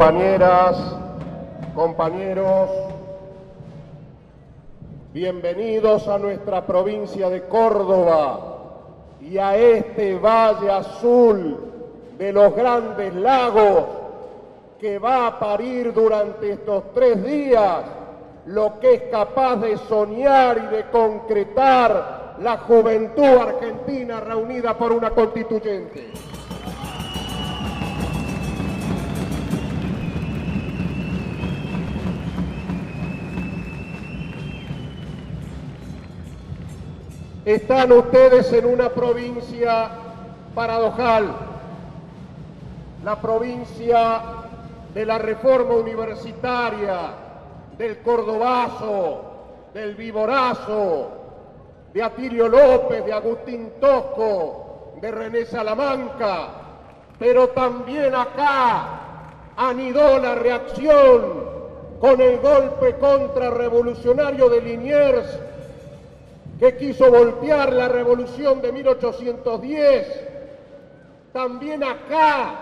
compañeras, compañeros, bienvenidos a nuestra provincia de Córdoba y a este valle azul de los Grandes Lagos que va a parir durante estos 3 días lo que es capaz de soñar y de concretar la juventud argentina reunida por una constituyente. Están ustedes en una provincia paradojal, la provincia de la reforma universitaria, del cordobazo, del viborazo, de Atilio López, de Agustín Tosco, de René Salamanca, pero también acá anidó la reacción con el golpe contrarrevolucionario de Liniers, que quiso voltear la revolución de 1810, también acá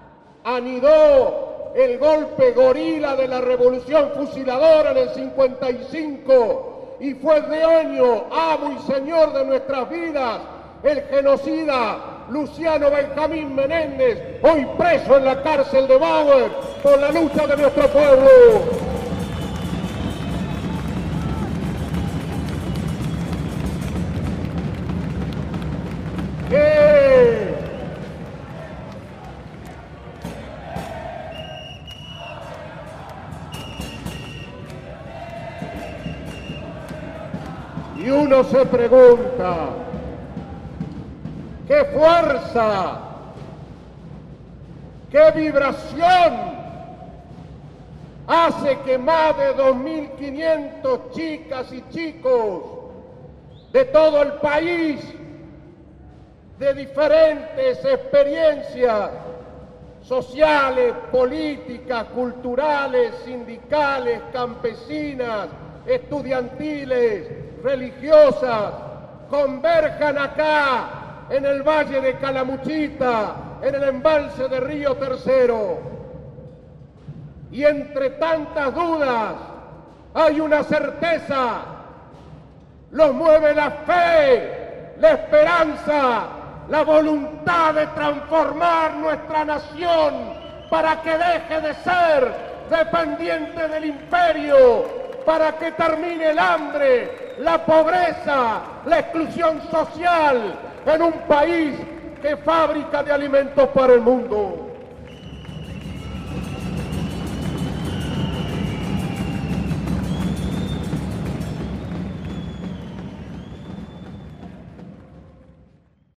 anidó el golpe gorila de la revolución fusiladora en el 55 y fue dueño, amo y señor de nuestras vidas, el genocida Luciano Benjamín Menéndez, hoy preso en la cárcel de Bauer por la lucha de nuestro pueblo. Y uno se pregunta, ¿qué fuerza, qué vibración hace que más de 2.500 chicas y chicos de todo el país, de diferentes experiencias sociales, políticas, culturales, sindicales, campesinas, estudiantiles, religiosas, converjan acá en el Valle de Calamuchita, en el embalse de Río Tercero? Y entre tantas dudas hay una certeza: los mueve la fe, la esperanza, la voluntad de transformar nuestra nación para que deje de ser dependiente del imperio, para que termine el hambre, la pobreza, la exclusión social en un país que es fábrica de alimentos para el mundo.